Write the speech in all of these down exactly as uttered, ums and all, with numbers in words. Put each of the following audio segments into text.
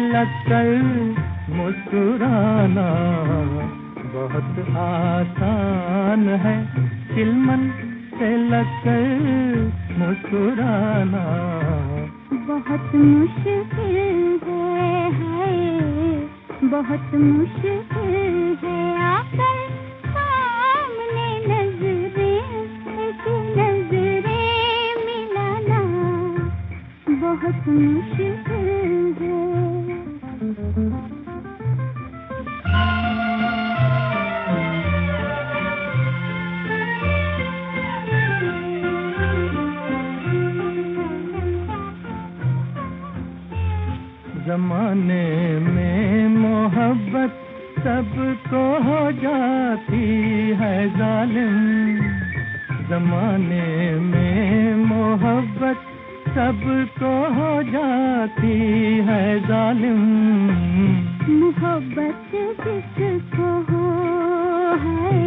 लगकर मुस्कुराना बहुत आसान है, चिलमन से लगकर मुस्कुराना बहुत मुश्किल है, है बहुत मुश्किल है। आकर सामने नजरें एक नजरें मिलाना बहुत मुश्किल है। ज़माने में मोहब्बत सबको हो जाती है जालिम, ज़माने में मोहब्बत सबको हो जाती है जालिम। मोहब्बत जिसको हो है,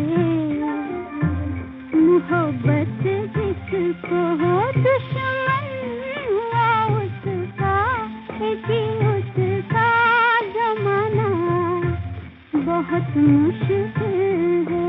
मोहब्बत जिसको हो दुश्मन हुआ उसका, कि उसका जमाना बहुत मुश्किल है।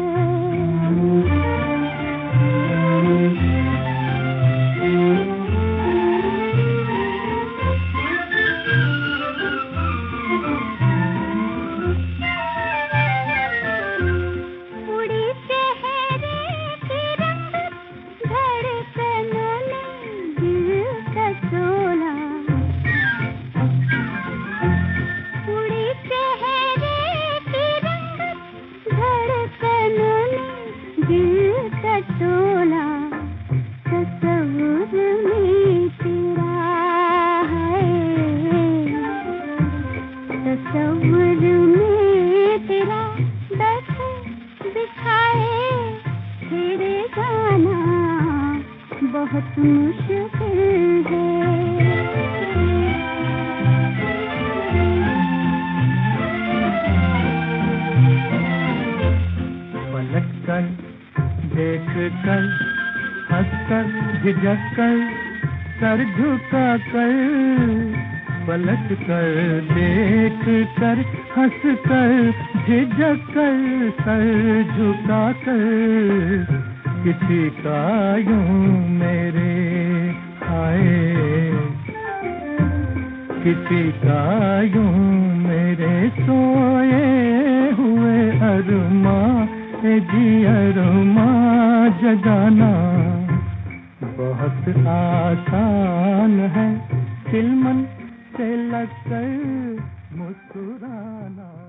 उड़ी चेहरे की रंगत धड़कनों ने दिल का तोला, उड़ी चेहरे की रंगत धड़कनों ने दिल का तोला। तस्वीर में तेरा है, तस्वीर में तेरा बैठे बिछाए तेरे गाना बहुत मुश्किल है। पलट कर देख कर हंस कर झिझक कर सर झुका कर, पलट कर देख कर हंस कर झिझक कर सर झुका कर, किसी का यूं मेरे आए, किसी का यूं मेरे सोए हुए अरमां जी अरमां जगाना बहुत आसान है, चिलमन से लगकर मुस्कुराना।